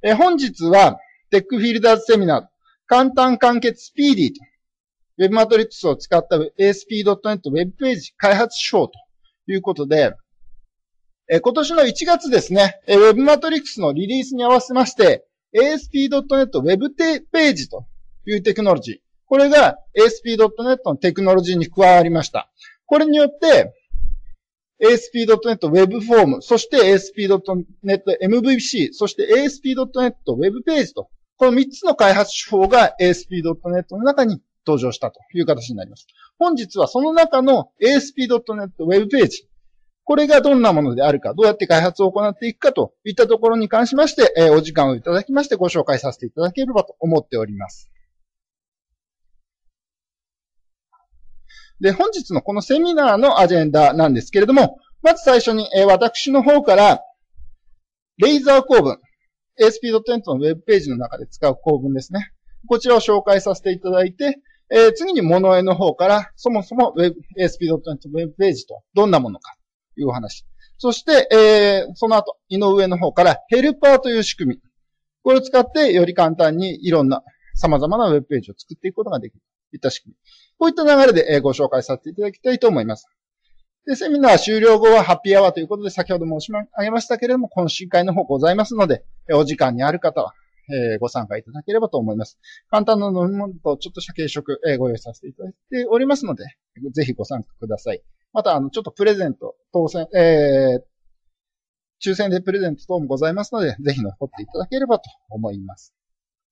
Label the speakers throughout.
Speaker 1: 本日は、テックフィールダーズセミナー、簡単簡潔スピーディーと、Web マトリックスを使った ASP.NET Web ページ開発手法ということで、今年の1月ですね、Web マトリックスのリリースに合わせまして、ASP.NET Web ページというテクノロジー、これが ASP.NET のテクノロジーに加わりました。これによって、ASP.NET Web フォーム、そして ASP.NET MVC、そして ASP.NET Web ページと、この3つの開発手法が ASP.NET の中に登場したという形になります。本日はその中の ASP.NET Web ページ、これがどんなものであるか、どうやって開発を行っていくかといったところに関しまして、お時間をいただきましてご紹介させていただければと思っております。で、本日のこのセミナーのアジェンダなんですけれども、まず最初に、私の方から、レイザー構文、ASP.NET のウェブページの中で使う構文ですね。こちらを紹介させていただいて、次にモノエの方から、そもそも ASP.NET ウェブページとどんなものかというお話。そして、その後、井上の方からヘルパーという仕組み。これを使ってより簡単にいろんな様々なウェブページを作っていくことができるといった仕組み。こういった流れでご紹介させていただきたいと思います。で、セミナー終了後はハッピーアワーということで先ほど申し上げましたけれども、懇親会の方ございますので、お時間にある方は、ご参加いただければと思います。簡単な飲み物とちょっとした軽食、ご用意させていただいておりますので、ぜひご参加ください。また、ちょっとプレゼント、当選、抽選でプレゼント等もございますので、ぜひ残っていただければと思います。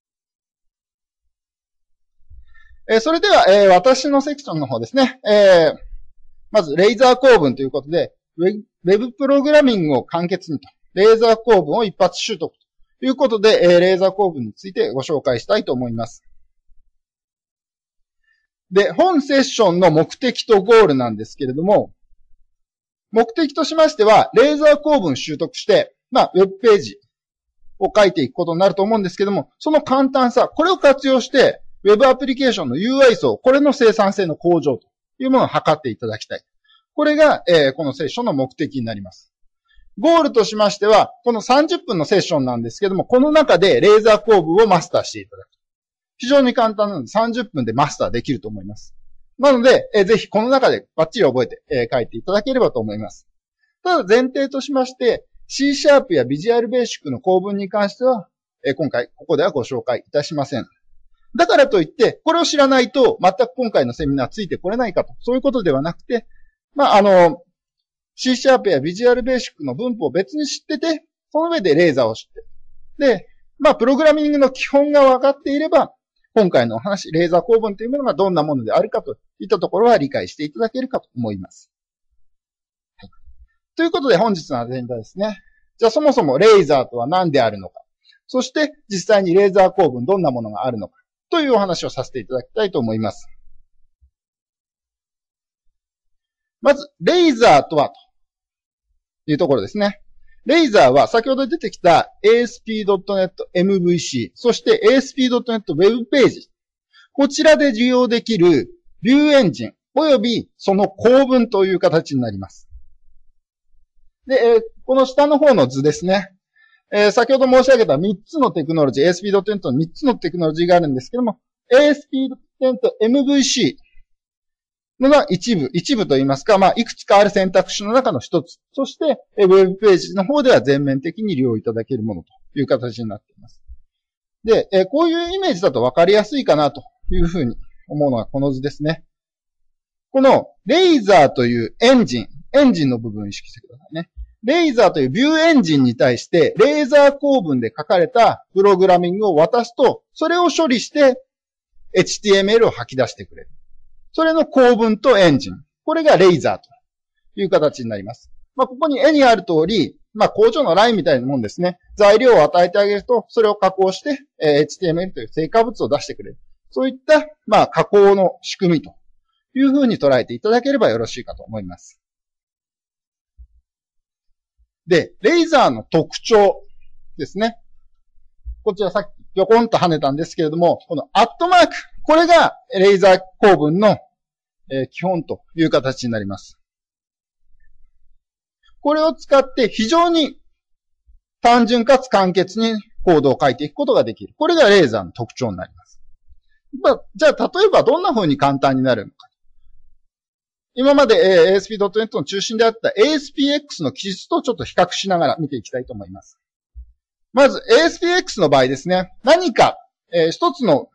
Speaker 1: それでは、私のセクションの方ですね。まず、レイザー構文ということで、ウェブプログラミングを簡潔にと、レーザー構文を一発習得ということで、レーザー構文についてご紹介したいと思います。で、本セッションの目的とゴールなんですけれども、目的としましては、レーザー構文習得して、ウェブページを書いていくことになると思うんですけども、その簡単さ、これを活用して、ウェブアプリケーションの UI 層、これの生産性の向上というものを図っていただきたい。これが、このセッションの目的になります。ゴールとしましては、この30分のセッションなんですけども、この中でレーザー構文をマスターしていただく。非常に簡単なので30分でマスターできると思います。なので、ぜひこの中でバッチリ覚えて、書いていただければと思います。ただ前提としまして、C# や Visual Basic の構文に関しては、今回ここではご紹介いたしません。だからといって、これを知らないと、全く今回のセミナーついてこれないかと、そういうことではなくて、C# や Visual Basic の分布を別に知ってて、その上でレーザーを知って。で、プログラミングの基本が分かっていれば、今回のお話、レーザー構文というものがどんなものであるかといったところは理解していただけるかと思います。はい、ということで本日のアジェンダですね。じゃあそもそもレーザーとは何であるのか。そして実際にレーザー構文どんなものがあるのか。というお話をさせていただきたいと思います。まず、レイザーとはというところですね。レイザーは先ほど出てきた ASP.NET MVC、そして ASP.NET Web ページ。こちらで利用できるビューエンジン及びその構文という形になります。で、この下の方の図ですね。先ほど申し上げた3つのテクノロジー、ASP.NET の3つのテクノロジーがあるんですけども、ASP.NET MVC のが一部といいますか、いくつかある選択肢の中の一つ。そして、ウェブページの方では全面的に利用いただけるものという形になっています。で、こういうイメージだと分かりやすいかなというふうに思うのがこの図ですね。このレイザーというエンジンの部分を意識してくださいね。レイザーというビューエンジンに対して、レーザー構文で書かれたプログラミングを渡すと、それを処理して、HTML を吐き出してくれる。それの構文とエンジン。これがレイザーという形になります。ここに絵にある通り、工場のラインみたいなもんですね。材料を与えてあげると、それを加工して、HTML という成果物を出してくれる。そういった、加工の仕組みというふうに捉えていただければよろしいかと思います。で、レイザーの特徴ですね。こちらさっきぴょこんと跳ねたんですけれども、このアットマーク、これがレイザー構文の基本という形になります。これを使って非常に単純かつ簡潔にコードを書いていくことができる。これがレーザーの特徴になります。じゃあ、例えばどんな風に簡単になるのか。今まで ASP.NET の中心であった ASPX の記述とちょっと比較しながら見ていきたいと思います。まず ASPX の場合ですね、何か、一つの、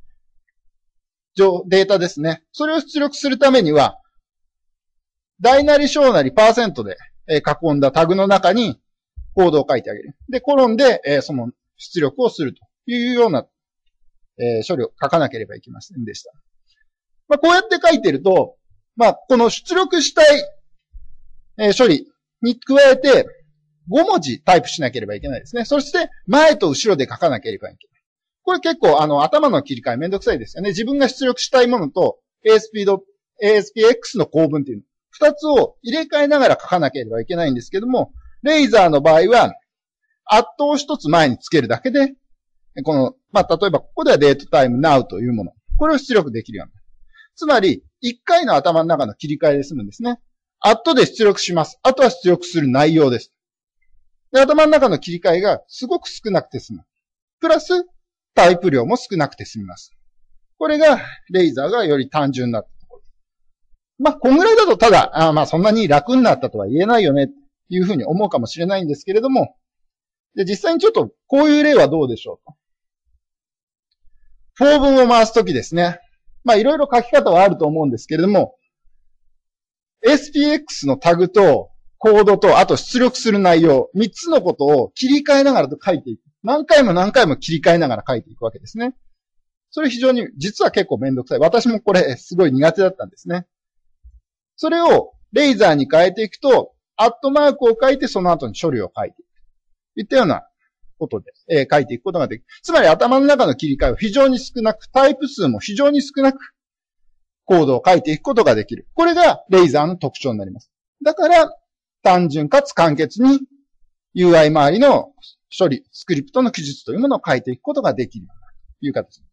Speaker 1: データですね。それを出力するためには、大なり小なりパーセントで囲んだタグの中にコードを書いてあげる。で、コロンでその出力をするというような処理を書かなければいけませんでした。こうやって書いてると、この出力したい処理に加えて5文字タイプしなければいけないですね。そして前と後ろで書かなければいけない。これ結構頭の切り替えめんどくさいですよね。自分が出力したいものと ASPX の構文っていうの。二つを入れ替えながら書かなければいけないんですけども、レイザーの場合は、アットを一つ前につけるだけで、この、例えばここではデートタイム now というもの。これを出力できるようになる。つまり、一回の頭の中の切り替えで済むんですね。アットで出力します。あとは出力する内容です。で、頭の中の切り替えがすごく少なくて済む。プラス、タイプ量も少なくて済みます。これが、レイザーがより単純なところ。こんぐらいだとただ、そんなに楽になったとは言えないよね、っていうふうに思うかもしれないんですけれども、で、実際にちょっと、こういう例はどうでしょうと。for文を回すときですね。いろいろ書き方はあると思うんですけれども、SPX のタグと、コードと、あと出力する内容、3つのことを切り替えながらと書いていく。何回も何回も切り替えながら書いていくわけですね。それ非常に、実は結構めんどくさい。私もこれすごい苦手だったんですね。それをレイザーに変えていくと、アットマークを書いてその後に処理を書いていく。といったようなことで、書いていくことができる。つまり頭の中の切り替えを非常に少なく、タイプ数も非常に少なく、コードを書いていくことができる。これがレイザーの特徴になります。だから、単純かつ簡潔に UI 周りの処理、スクリプトの記述というものを書いていくことができるという形になり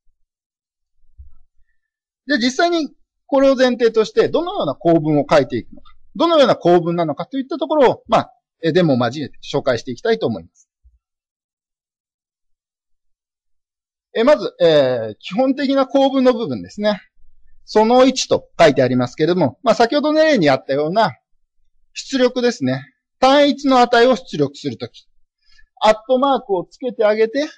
Speaker 1: ます。で、実際にこれを前提として、どのような構文を書いていくのか、どのような構文なのかといったところを、デモを交えて紹介していきたいと思います。まず、基本的な構文の部分ですね。その1と書いてありますけれども、先ほどの例にあったような出力ですね。単一の値を出力するとき、アットマークをつけてあげて、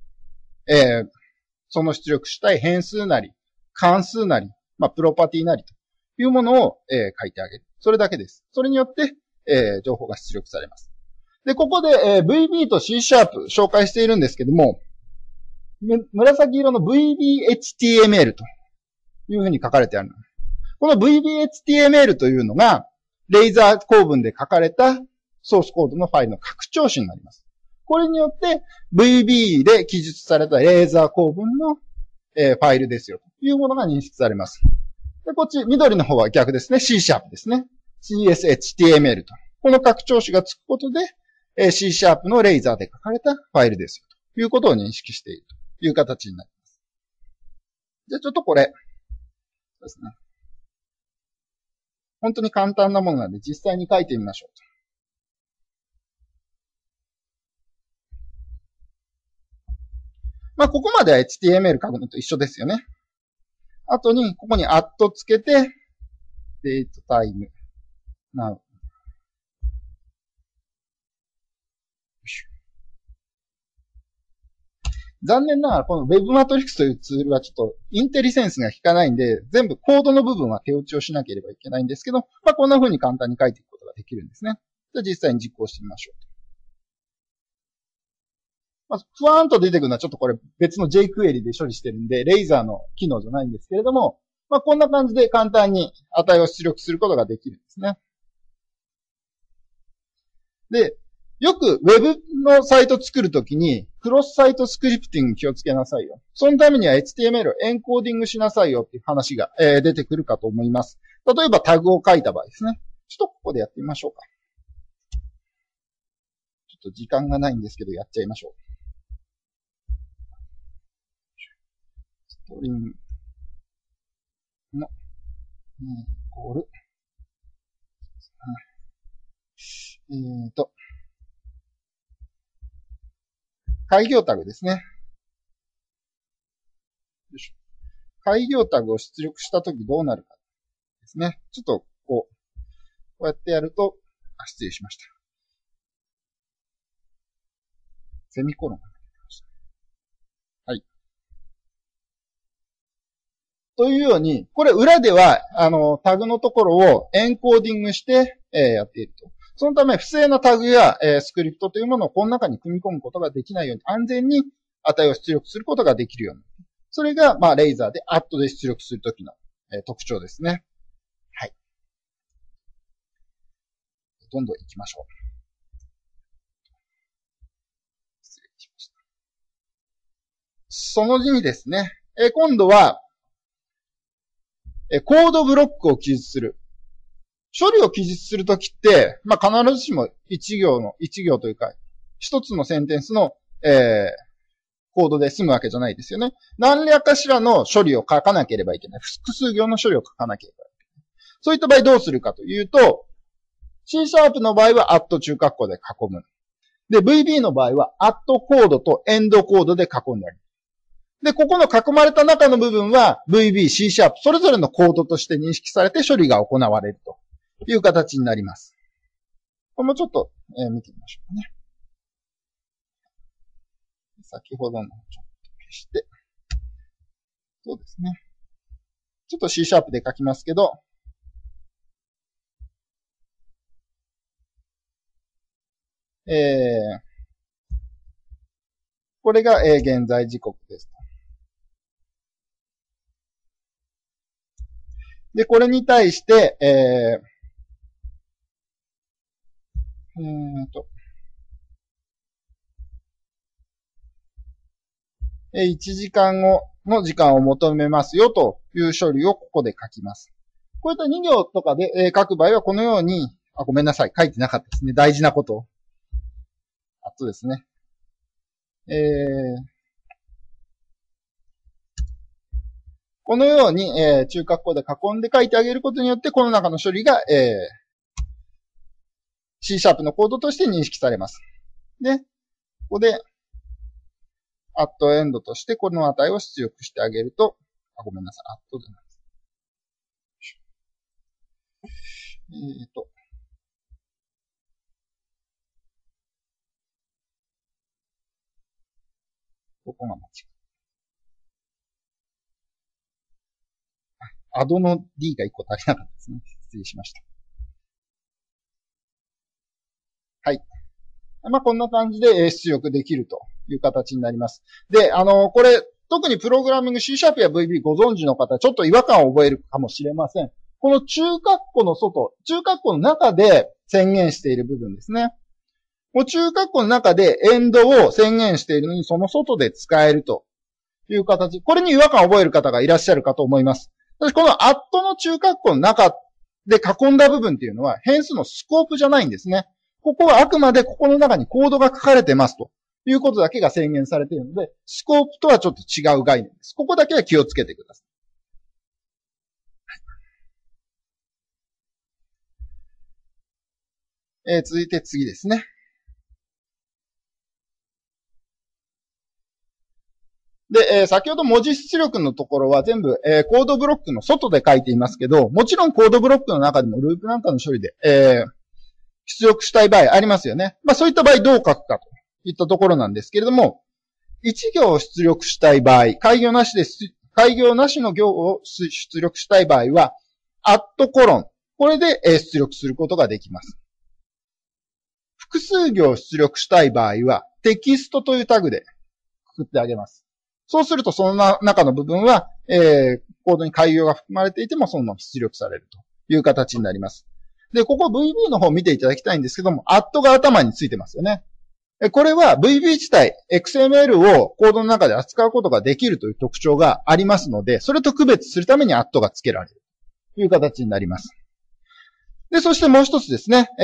Speaker 1: その出力したい変数なり、関数なり、プロパティなりというものを、書いてあげる。それだけです。それによって、情報が出力されます。で、ここで、VB と C# 紹介しているんですけども、紫色の VBHTML というふうに書かれてある。この VBHTML というのが、レイザー構文で書かれたソースコードのファイルの拡張子になります。これによって VB で記述されたレーザー構文の、ファイルですよというものが認識されます。で、こっち、緑の方は逆ですね。C# ですね。CSHTML と。この拡張子がつくことで、C# のレイザーで書かれたファイルですよということを認識しているという形になります。じゃあちょっとこれですね。本当に簡単なものなので実際に書いてみましょう。ここまでは HTML 書くのと一緒ですよね。あとに、ここにアットつけて、デートタイム、now。残念ながら、この Webmatrix というツールはちょっとインテリセンスが効かないんで、全部コードの部分は手打ちをしなければいけないんですけど、こんな風に簡単に書いていくことができるんですね。じゃあ実際に実行してみましょう。ふわーんと出てくるのはちょっとこれ別の jQuery で処理してるんで、レイザーの機能じゃないんですけれども、こんな感じで簡単に値を出力することができるんですね。で、よく Web のサイト作るときに、クロスサイトスクリプティング気をつけなさいよ。そのためには HTML をエンコーディングしなさいよっていう話が、出てくるかと思います。例えばタグを書いた場合ですね。ちょっとここでやってみましょうか。ちょっと時間がないんですけど、やっちゃいましょう。ストリングの、イコール、 開業タグですね。よいしょ。開業タグを出力したときどうなるかですね。ちょっとこうやってやると、失礼しました。セミコロンが出てきました。はい。というように、これ裏では、タグのところをエンコーディングして、やっていると。そのため、不正なタグや、スクリプトというものをこの中に組み込むことができないように、安全に値を出力することができるように。それが、レイザーでアットで出力するときの、特徴ですね。はい。どんどん行きましょう。失礼しました。その2にですね、今度は、コードブロックを記述する。処理を記述するときって、必ずしも一行というか、一つのセンテンスの、コードで済むわけじゃないですよね。何らかしらの処理を書かなければいけない。複数行の処理を書かなければいけない。そういった場合どうするかというと、C# の場合は中括弧で囲む。で、VB の場合はコードとエンドコードで囲んである。で、ここの囲まれた中の部分は VB、C#、それぞれのコードとして認識されて処理が行われるという形になります。これもちょっと、見てみましょうかね。先ほどのちょっと消して。そうですね。ちょっと C# で書きますけど、これが、現在時刻です。で、これに対して、1時間後の時間を求めますよという処理をここで書きます。こういった2行とかで書く場合はこのように、ごめんなさい。書いてなかったですね。大事なこと。あとですね。このように、中括弧で囲んで書いてあげることによって、この中の処理が、C# のコードとして認識されます。で、ここで、@end としてこの値を出力してあげると、ごめんなさい。@じゃないです。ここが間違い。アドの D が1個足りなかったですね。失礼しました。はい。こんな感じで出力できるという形になります。で、これ、特にプログラミング C# や VB ご存知の方、ちょっと違和感を覚えるかもしれません。この中括弧の外、中括弧の中で宣言している部分ですね。中括弧の中でエンドを宣言しているのに、その外で使えるという形。これに違和感を覚える方がいらっしゃるかと思います。このの中括弧の中で囲んだ部分っていうのは変数のスコープじゃないんですね。ここはあくまでここの中にコードが書かれてますということだけが宣言されているので、スコープとはちょっと違う概念です。ここだけは気をつけてください。続いて次ですね。で、先ほど文字出力のところは全部、コードブロックの外で書いていますけど、もちろんコードブロックの中でもループなんかの処理で、出力したい場合ありますよね。そういった場合どう書くかといったところなんですけれども、1行を出力したい場合、開業なしの行を出力したい場合は、コロン。これで出力することができます。複数行を出力したい場合は、テキストというタグでくくってあげます。そうすると、その中の部分は、コードに開業が含まれていても、そのまま出力されるという形になります。で、ここ VB の方を見ていただきたいんですけども、が頭についてますよね。これは VB 自体、XML をコードの中で扱うことができるという特徴がありますので、それと区別するためにが付けられるという形になります。で、そしてもう一つですね。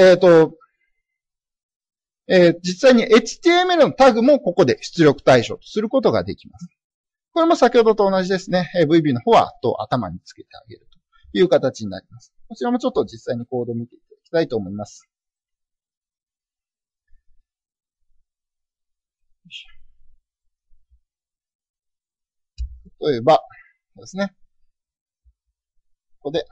Speaker 1: 実際に HTML のタグもここで出力対象とすることができます。これも先ほどと同じですね。VB の方は頭につけてあげるという形になります。こちらもちょっと実際にコードを見ていただきたいと思います。 例えば、ですね。ここで、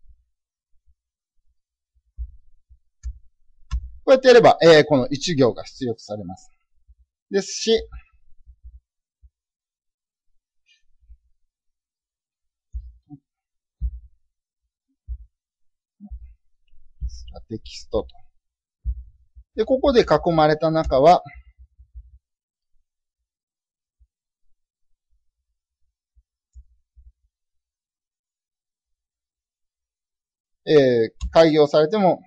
Speaker 1: こうやってやれば、この1行が出力されます。ですし、テキストと。で、ここで囲まれた中は、開業されても、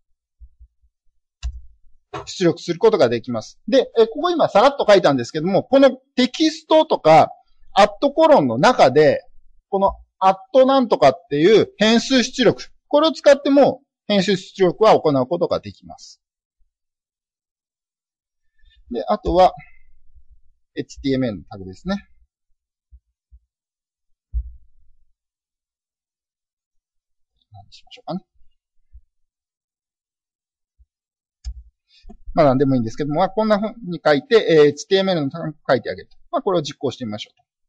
Speaker 1: 出力することができます。で、ここ今さらっと書いたんですけども、このテキストとか、アットコロンの中で、このアットなんとかっていう変数出力、これを使っても変数出力は行うことができます。で、あとは、HTML のタグですね。何にしましょうかね。まあ何でもいいんですけども、こんな風に書いて、HTML のタグを書いてあげる。これを実行してみましょ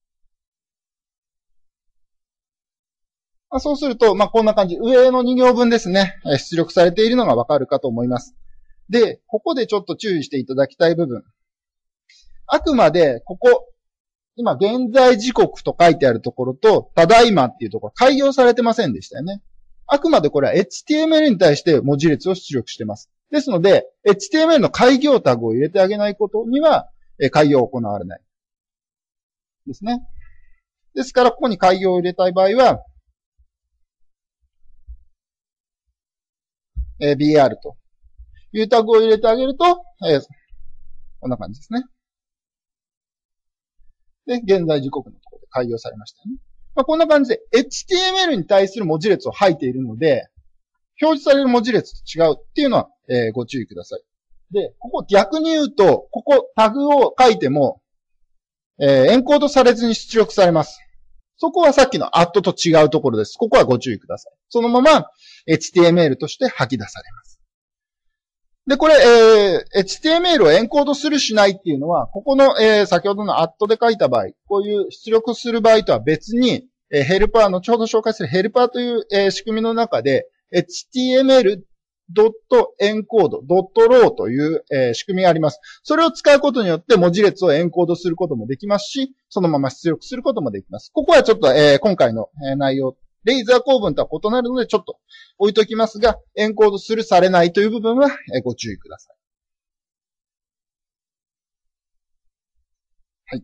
Speaker 1: う。そうすると、こんな感じ。上の2行分ですね。出力されているのがわかるかと思います。で、ここでちょっと注意していただきたい部分。あくまで、ここ、今、現在時刻と書いてあるところと、ただいまっていうところ、開業されてませんでしたよね。あくまでこれは HTML に対して文字列を出力しています。ですので、HTML の開業タグを入れてあげないことには、開業を行われない。ですね。ですから、ここに開業を入れたい場合は、BR というタグを入れてあげると、こんな感じですね。で、現在時刻のところで開業されましたね。こんな感じで HTML に対する文字列を吐いているので、表示される文字列と違うっていうのは、ご注意ください。で、ここ逆に言うと、ここタグを書いても、エンコードされずに出力されます。そこはさっきのアットと違うところです。ここはご注意ください。そのまま HTML として吐き出されます。で、これ、HTML をエンコードするしないっていうのは、ここの、先ほどのアットで書いた場合、こういう出力する場合とは別に、ヘルパー、後ほど紹介するヘルパーという、仕組みの中で、HTML.encode.row という、仕組みがあります。それを使うことによって文字列をエンコードすることもできますし、そのまま出力することもできます。ここはちょっと、今回の、内容、レイザー構文とは異なるのでちょっと置いときますが、エンコードするされないという部分は、ご注意ください。はい。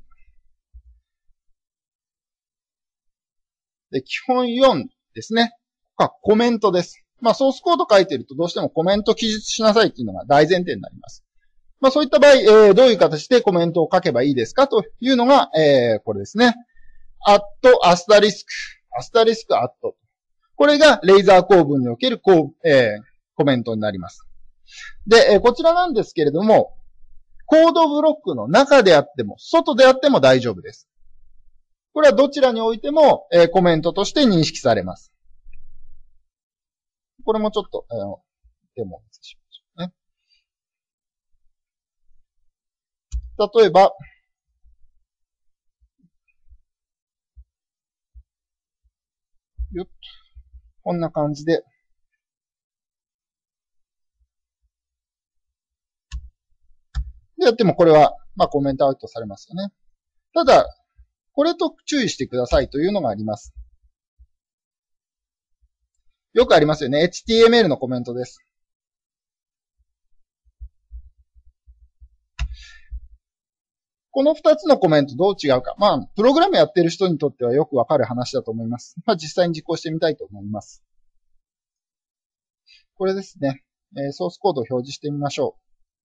Speaker 1: で、基本4ですね。コメントです。ソースコード書いてるとどうしてもコメント記述しなさいっていうのが大前提になります。そういった場合、どういう形でコメントを書けばいいですかというのが、これですね。アスタリスクアット。これがレイザー構文におけるコメントになります。で、こちらなんですけれども、コードブロックの中であっても、外であっても大丈夫です。これはどちらにおいても、コメントとして認識されます。これもちょっと、デモを見せしましょうね。例えば、よっと。こんな感じで。でやってもこれは、コメントアウトされますよね。ただ、これと注意してくださいというのがあります。よくありますよね。HTML のコメントです。この2つのコメントどう違うか。プログラムやってる人にとってはよくわかる話だと思います。実際に実行してみたいと思います。これですね。ソースコードを表示してみましょ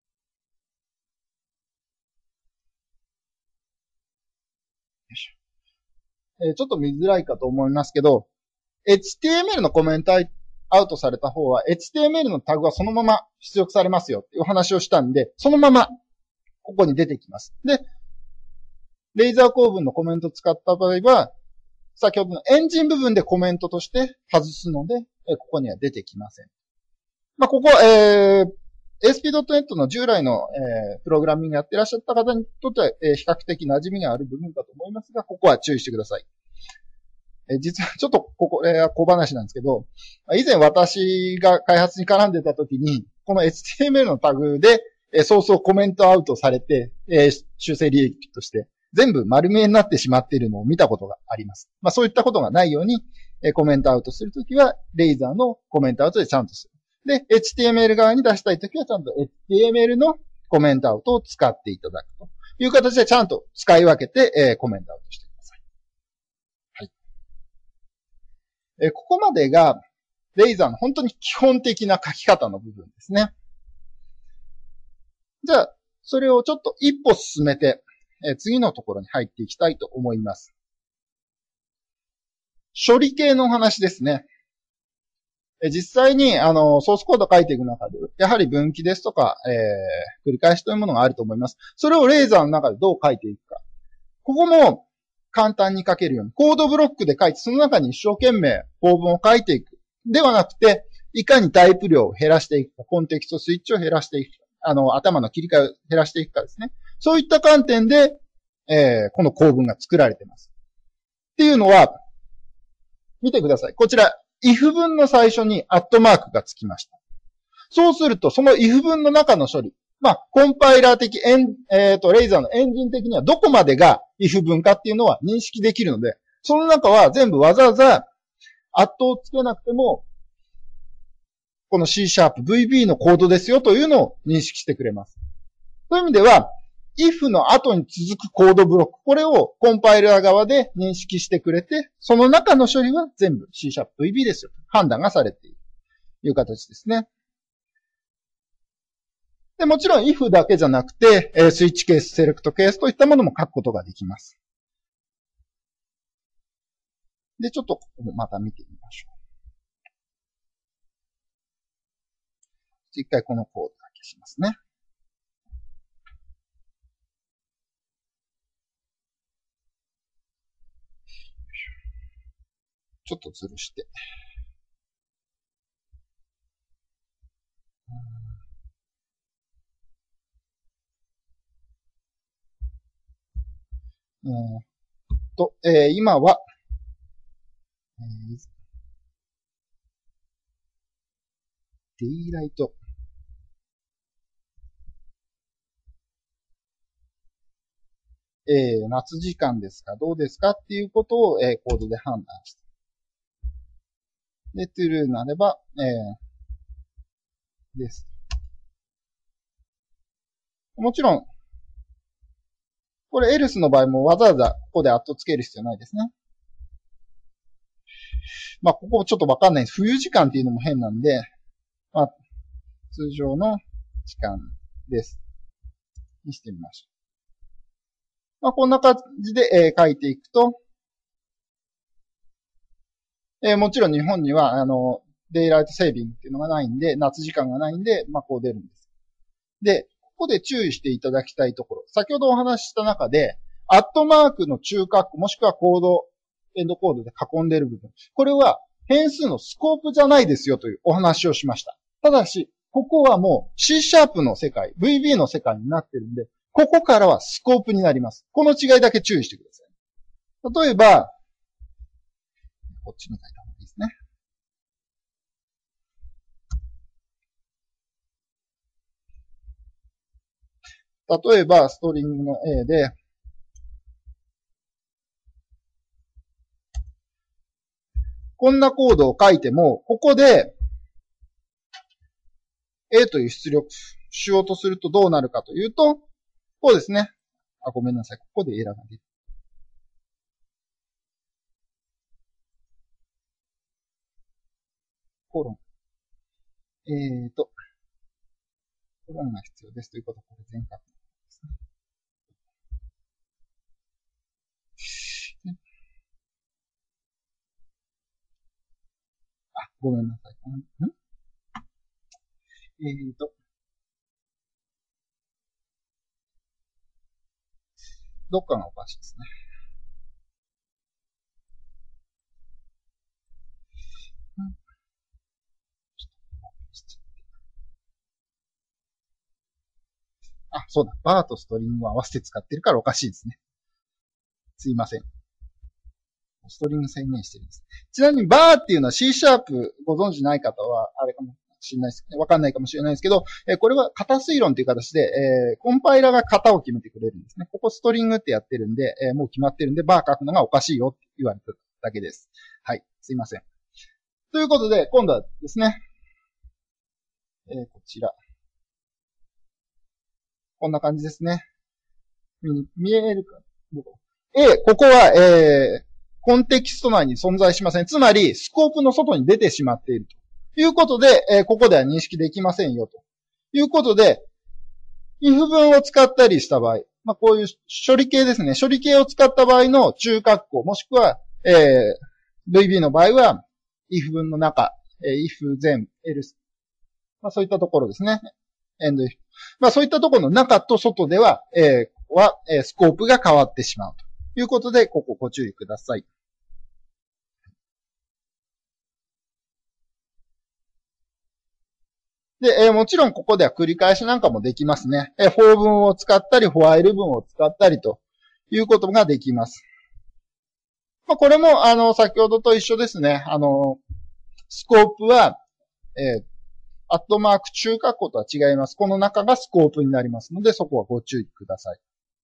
Speaker 1: う。ちょっと見づらいかと思いますけど、HTML のコメントアウトされた方は、HTML のタグはそのまま出力されますよっていうお話をしたんで、そのままここに出てきます。で、レイザー構文のコメントを使った場合は、先ほどのエンジン部分でコメントとして外すので、ここには出てきません。ここ、 ASP.NET の従来の、プログラミングやってらっしゃった方にとっては、比較的馴染みがある部分だと思いますが、ここは注意してください。実はちょっとここ、小話なんですけど、以前私が開発に絡んでた時に、この HTML のタグで、ソースをコメントアウトされて、修正履歴として全部丸見えになってしまっているのを見たことがあります。そういったことがないように、コメントアウトするときは、レイザーのコメントアウトでちゃんとする。で、HTML 側に出したいときはちゃんと HTML のコメントアウトを使っていただくという形でちゃんと使い分けて、コメントアウトしてください。はい。ここまでが、レイザーの本当に基本的な書き方の部分ですね。じゃあ、それをちょっと一歩進めて、次のところに入っていきたいと思います。処理系のお話ですね。実際に、ソースコード書いていく中で、やはり分岐ですとか、繰り返しというものがあると思います。それをレーザーの中でどう書いていくか。ここも簡単に書けるように、コードブロックで書いて、その中に一生懸命構文を書いていく。ではなくて、いかにタイプ量を減らしていくか、コンテキストスイッチを減らしていくか、頭の切り替えを減らしていくかですね。そういった観点で、この構文が作られています。っていうのは、見てください。こちら、if 文の最初にアットマークがつきました。そうすると、その if 文の中の処理。コンパイラー的、レイザーのエンジン的にはどこまでが if 文かっていうのは認識できるので、その中は全部わざわざ、アットをつけなくても、この C#VB のコードですよというのを認識してくれます。そういう意味では、if の後に続くコードブロック、これをコンパイラー側で認識してくれて、その中の処理は全部 C#VB ですよ。判断がされているという形ですね。で、もちろん if だけじゃなくて、スイッチケース、セレクトケースといったものも書くことができます。で、ちょっとまた見てみましょう。一回このコードだけしますね。ちょっとずるして。今は、デイライト。夏時間ですかどうですかっていうことを、コードで判断して。で、true になれば、です。もちろん、これ else の場合もわざわざここでアットつける必要ないですね。ここちょっとわかんないです。冬時間っていうのも変なんで、通常の時間です。にしてみましょう。こんな感じで、書いていくと、もちろん日本には、デイライトセービングっていうのがないんで、夏時間がないんで、こう出るんです。で、ここで注意していただきたいところ。先ほどお話しした中で、アットマークの中括弧、もしくはコード、エンドコードで囲んでいる部分。これは変数のスコープじゃないですよというお話をしました。ただし、ここはもう C# の世界、VB の世界になってるんで、ここからはスコープになります。この違いだけ注意してください。例えば、こっちに書いた方がいいですね。例えば、ストリングの A で、こんなコードを書いても、ここで A という出力しようとするとどうなるかというと、こうですね。ごめんなさい。ここでエラーが出る。コロン。コロンが必要ですということは、これ全角ですね。ごめんなさい。どっかがおかしいですね。 あ、そうだ。バーとストリングを合わせて使ってるからおかしいですね。すいません。ストリング宣言してるんです。ちなみにバーっていうのは C シャープご存知ない方は、あれかもしれないですね。わかんないかもしれないですけど、これは型推論という形で、コンパイラが型を決めてくれるんですね。ここストリングってやってるんで、もう決まってるんで、バー書くのがおかしいよって言われただけです。はい。すいません。ということで、今度はですね、こちら。こんな感じですね。見えるかここは、コンテキスト内に存在しません。つまり、スコープの外に出てしまっているということで、ここでは認識できませんよということで、if 文を使ったりした場合、こういう処理形ですね。処理形を使った場合の中括弧、もしくは、VB の場合は、if 文の中、if then else。そういったところですね。end if。そういったところの中と外では、スコープが変わってしまうということで、ここご注意ください。で、もちろんここでは繰り返しなんかもできますね。for 文を使ったり、while 文を使ったりということができます。これも、先ほどと一緒ですね。スコープは、アットマーク中括弧とは違います。この中がスコープになりますので、そこはご注意ください。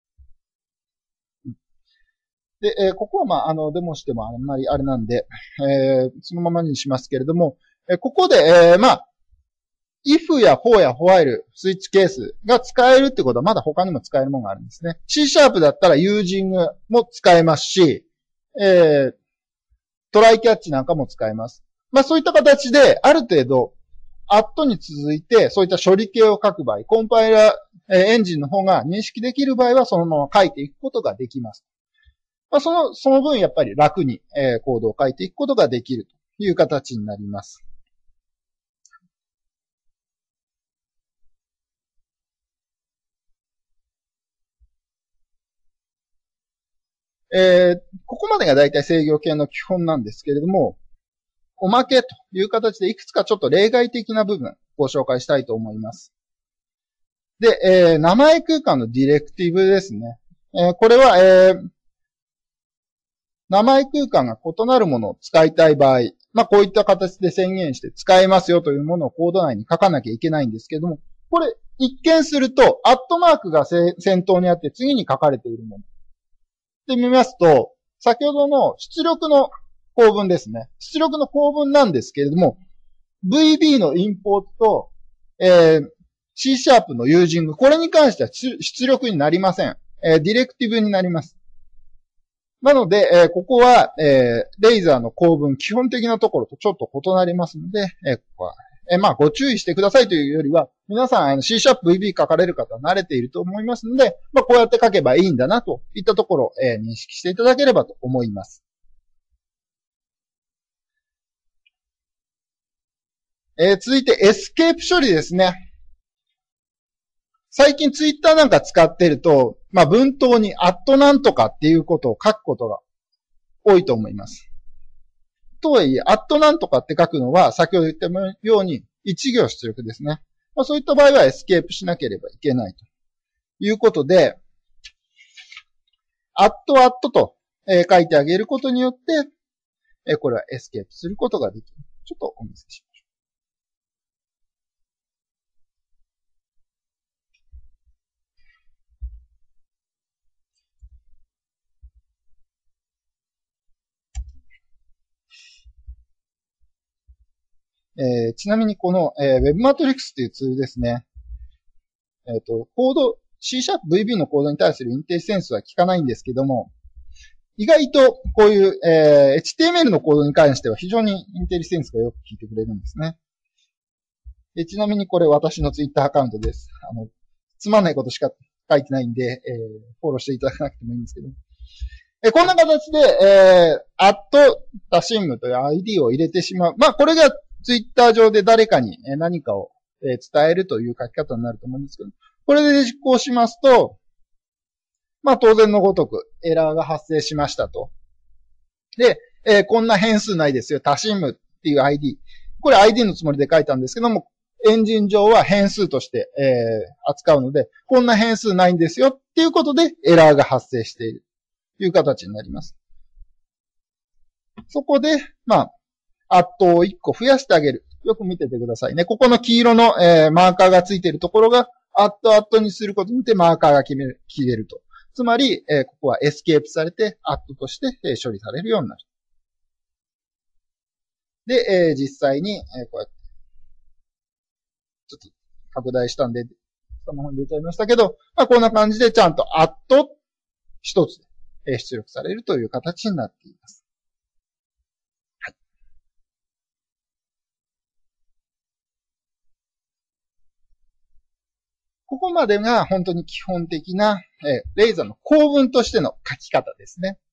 Speaker 1: で、ここはデモしてもあんまりあれなんで、そのままにしますけれども、ここで、if や for や while スイッチケースが使えるってことはまだ他にも使えるものがあるんですね。C シャープだったら using も使えますし、トライキャッチなんかも使えます。そういった形で、ある程度、at に続いて、そういった処理系を書く場合、コンパイラー、エンジンの方が認識できる場合は、そのまま書いていくことができます。その分、やっぱり楽に、コードを書いていくことができるという形になります。ここまでが大体制御系の基本なんですけれども、おまけという形でいくつかちょっと例外的な部分ご紹介したいと思います。で、名前空間のディレクティブですね。これは、名前空間が異なるものを使いたい場合、こういった形で宣言して使えますよというものをコード内に書かなきゃいけないんですけども、これ一見すると、アットマークが先頭にあって次に書かれているもの。で見ますと、先ほどの出力の構文ですね。出力の構文なんですけれども、VB のインポートと、C シャープのユージング、これに関しては出力になりません。ディレクティブになります。なので、ここは、レイザーの構文、基本的なところとちょっと異なりますので、ここはご注意してくださいというよりは、皆さん、C シャープ VB 書かれる方は慣れていると思いますので、こうやって書けばいいんだなといったところを、認識していただければと思います。続いて、エスケープ処理ですね。最近ツイッターなんか使ってると、文頭にアットなんとかっていうことを書くことが多いと思います。とはいえ、アットなんとかって書くのは、先ほど言ったように、一行出力ですね。そういった場合はエスケープしなければいけないということで、アットと、書いてあげることによって、これはエスケープすることができる。ちょっとお見せします。ちなみにこの、Webmatrix っていうツールですね。コード、C シャープ VB のコードに対するインテリセンスは効かないんですけども、意外とこういう、HTML のコードに関しては非常にインテリセンスがよく効いてくれるんですね。ちなみにこれ私の Twitter アカウントです。つまんないことしか書いてないんで、フォローしていただかなくてもいいんですけど。こんな形で、@tashim という ID を入れてしまう。これがツイッター上で誰かに何かを伝えるという書き方になると思うんですけど、これで実行しますと、当然のごとくエラーが発生しましたと。で、こんな変数ないですよ。タシムっていう ID。これ ID のつもりで書いたんですけども、 エンジン上は変数として、扱うので、こんな変数ないんですよっていうことでエラーが発生しているという形になります。そこで、アットを1個増やしてあげる。よく見ててくださいね。ここの黄色の、マーカーがついているところが、アットにすることによってマーカーが消えると。つまり、ここはエスケープされて、アットとして、処理されるようになる。で、実際に、こうやって、ちょっと拡大したんで、その方に出ちゃいましたけど、こんな感じでちゃんとアット一つで出力されるという形になっています。はい。ここまでが本当に基本的な、レーザーの構文としての書き方ですね。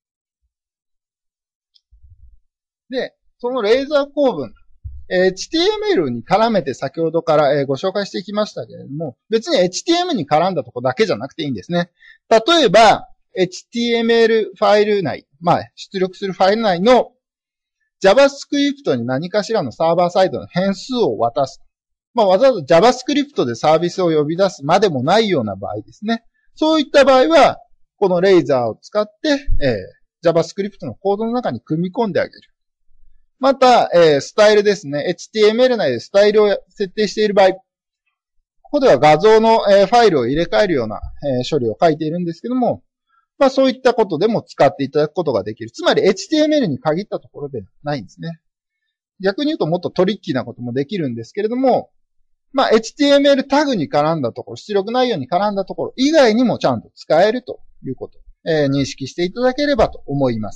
Speaker 1: で、そのレーザー構文、HTML に絡めて先ほどから、ご紹介してきましたけれども、別に HTML に絡んだとこだけじゃなくていいんですね。例えば、HTML ファイル内、出力するファイル内の JavaScript に何かしらのサーバーサイドの変数を渡す。わざわざ JavaScript でサービスを呼び出すまでもないような場合ですね。そういった場合は、このレーザーを使って、JavaScript のコードの中に組み込んであげる。また、スタイルですね。HTML 内でスタイルを設定している場合、ここでは画像の、ファイルを入れ替えるような、処理を書いているんですけども、そういったことでも使っていただくことができる。つまり HTML に限ったところでないんですね。逆に言うともっとトリッキーなこともできるんですけれども、HTML タグに絡んだところ、出力内容に絡んだところ以外にもちゃんと使えるということ、認識していただければと思います。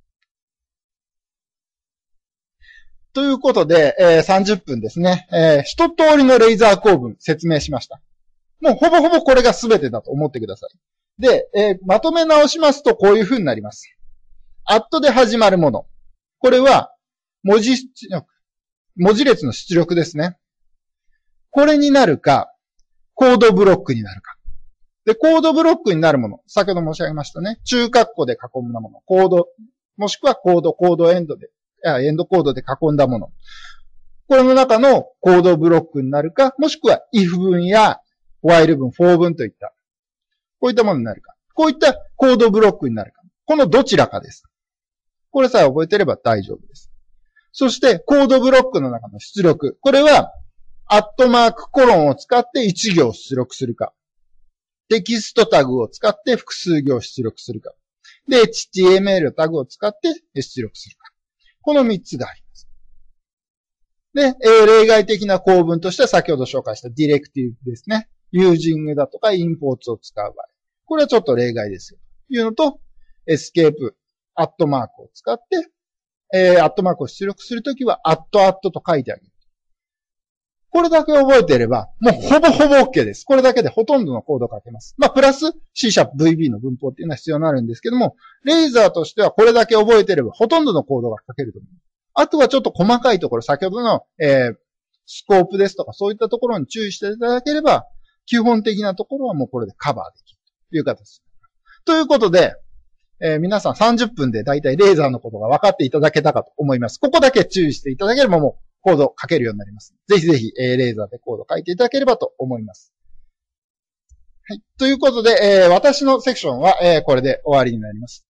Speaker 1: ということで、30分ですね、一通りのレーザー構文説明しました。もうほぼほぼこれが全てだと思ってください。で、まとめ直しますとこういう風になります。アットで始まるもの。これは文字列の出力ですね。これになるか、コードブロックになるか。で、コードブロックになるもの。先ほど申し上げましたね。中括弧で囲んだもの。コード、もしくはコードエンドコードで囲んだもの。これの中のコードブロックになるか、もしくは if 文や while 文、for 文といった、こういったものになるか。こういったコードブロックになるか。このどちらかです。これさえ覚えてれば大丈夫です。そして、コードブロックの中の出力。これは、アットマークコロンを使って1行出力するか。テキストタグを使って複数行出力するか。で、HTML タグを使って出力するか。この3つがあります。で、例外的な構文としては先ほど紹介したディレクティブですね。ユージングだとかインポーツを使う場合。これはちょっと例外ですよ。というのと、エスケープ、アットマークを使って、アットマークを出力するときは、アットと書いてあげる。これだけ覚えていれば、もうほぼほぼ OK です。これだけでほとんどのコードを書けます。プラス C#VB の文法っていうのは必要になるんですけども、レーザーとしてはこれだけ覚えていればほとんどのコードが書けると思う。あとはちょっと細かいところ、先ほどの、スコープですとかそういったところに注意していただければ、基本的なところはもうこれでカバーできるという形です。ということで、皆さん30分でだいたいレーザーのことが分かっていただけたかと思います。ここだけ注意していただければもうコード書けるようになります。ぜひぜひ、レーザーでコード書いていただければと思います。はい。ということで、私のセクションは、これで終わりになります。